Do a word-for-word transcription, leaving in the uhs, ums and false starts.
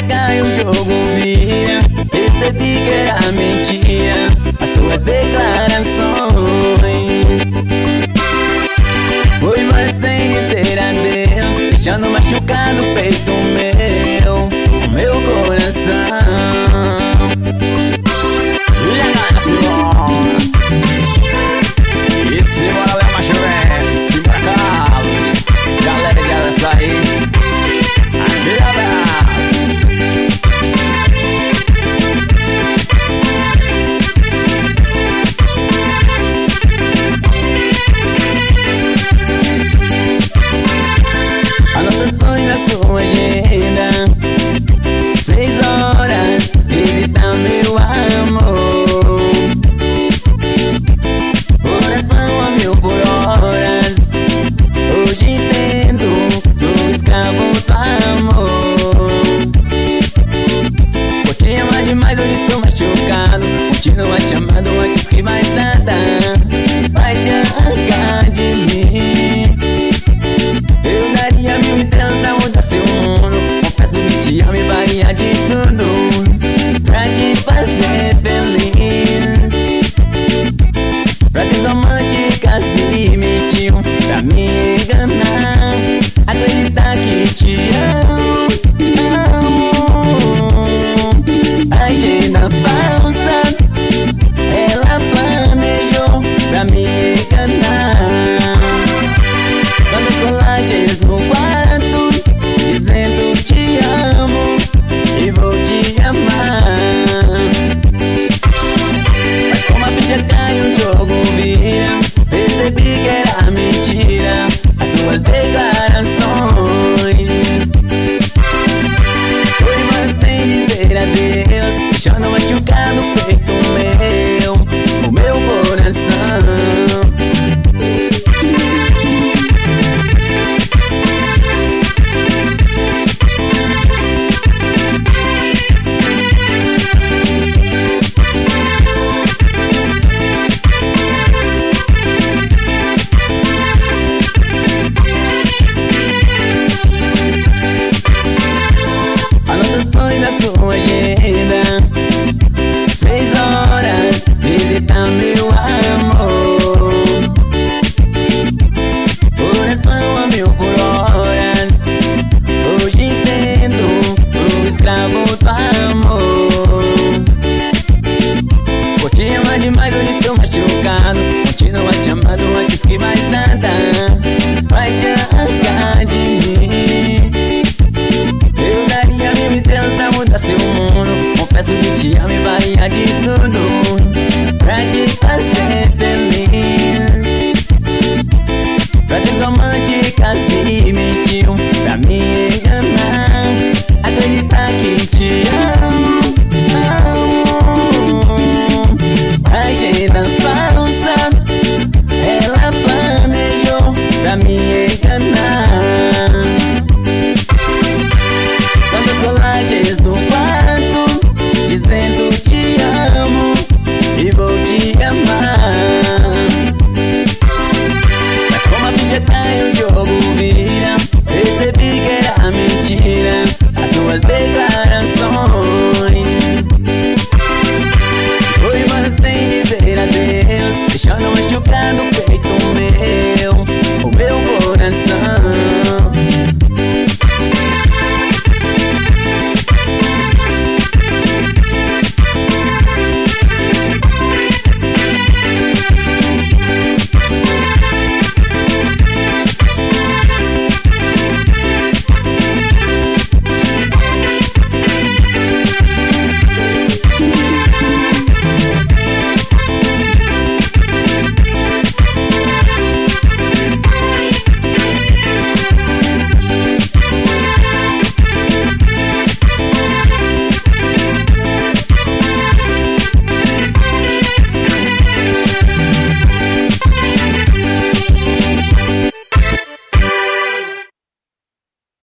cai, o jogo vira. Percebi que era mentira as suas declarações. Foi embora sem dizer adeus, deixando machucar no peito meu, meu coração. E agora se bora, e se bora Léo Macho Velho, se bora calo. Galera que ela sair, aquele abraço. Anotações na sua agenda, seis horas, visita meu amor. Coração a mil por horas, hoje entendo, sou escravo do amor. Vou te amar demais, hoje estou machucado. Continua te amando antes que mais nada vai te arrancar de mim. Eu daria mil estrelas pra mudar seu mundo. Confesso que te amo e faria de tudo pra te fazer feliz. Frases românticas e mentiu pra me enganar. Acreditar que te amo, amo. Agenda falsa, ela planejou pra me enganar. Quantas colagens no quarto, dizendo te amo e vou te amar. Mas como a bicha cai, o jogo vira. Percebi que era mentira as suas declarações. Foi embora sem dizer adeus, deixando machucar no peito meu, o meu coração. Anotações na sua agenda, seis horas, visita meu amor. Coração a mil por horas, hoje entendo, sou escravo do amor. Vou te amar demais, hoje estou machucado. Continua te amando antes que mais nada vai te arrancar de mim. Eu daria mil estrelas pra mudar seu mundo. Confesso que te amo e faria de tudo pra te fazer